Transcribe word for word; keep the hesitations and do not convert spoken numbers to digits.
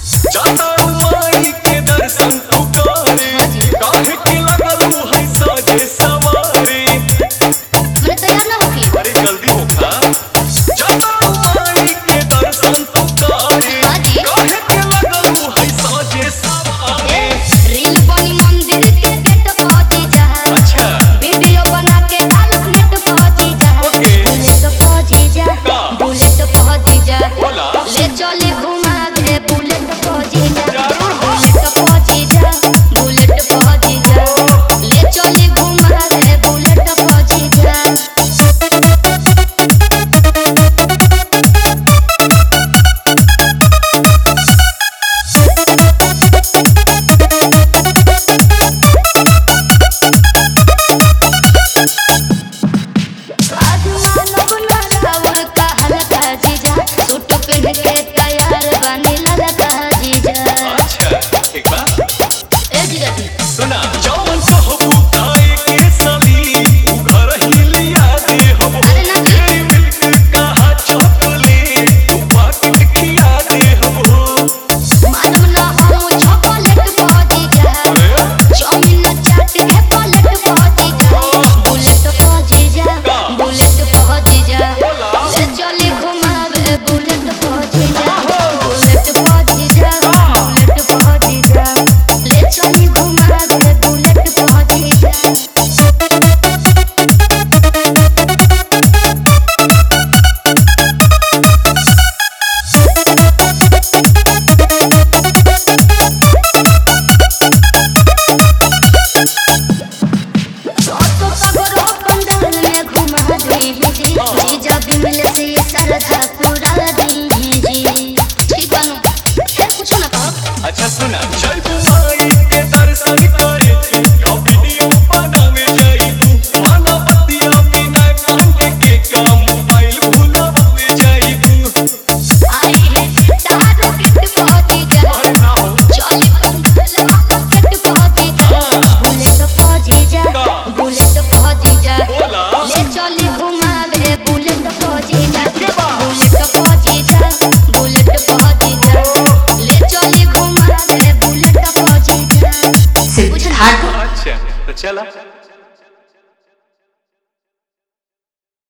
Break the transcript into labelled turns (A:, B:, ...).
A: जाता माई के दर्शन तू करे काहे के लगलू है साजे सवारी
B: मैं तैयार ना होके
A: अरे जल्दी होखा जाता माई के दर्शन तू करे काहे के लगलू है साजे सवारी
B: रील बनी मंदिर के गेट पहुंची जा
A: अच्छा
B: वीडियो बना के डालक नेट पहुंची जा
A: ओके
B: बुलेट पहुंची जा बुलेट पहुंची जा
A: बोला
B: ले चले घुमा दे बुलेट पहुंची जा
A: जरूर हो।
B: बुलेट पहुंची जा बुलेट पहुंची जा ले चले घुमा दे बुलेट पहुंची जा
A: अच्छा ठीक बा
B: ए जीजा जी
A: सुना जौन कहबू खाए के सली उ घर ही लिया दे हो
B: अरे ना जी।
A: तेरी मिल्क कहा चॉकलेट तू पाकिट खिया दे हो
B: मालूम ना हम चॉकलेट पहुंची जा
A: अरे
B: चाउमीन चाट के पलट पहुंची जा बुलेट पहुंची जा बुलेट पहुंची जा ले चले घुमावे बुलेट पहुंची जा बुलेट पहुंची जा बुलेट पहुंची जा ले चले घुमावे बुलेट पहुंची जा तो सगरो पंडाल में घुमा दी जी जीजा बिमल से सरधा पूरा दी जी ठीक बानू फिर कुछ ना कहो
A: अच्छा सुना जय माई के दर्शन करे यो वीडियो बनावे जाई तू माना बतिया बिना कांड के काम मोबाइल भुलावे जाई तू
B: आई है तारो किट पहुंची जा
A: अरे ना हो
B: चली पंडाल आपस सेट पहुंची जा बुलेट पहुंची जा बुलेट पहुंची जा
A: बोला
B: ले चली घुमावे बुलेट पहुंची जा बुलेट पहुंची जा बुलेट पहुंची जा ले चली घुमावे बुलेट पहुंची जा
C: सिद्धार्थ
A: अच्छा तो चला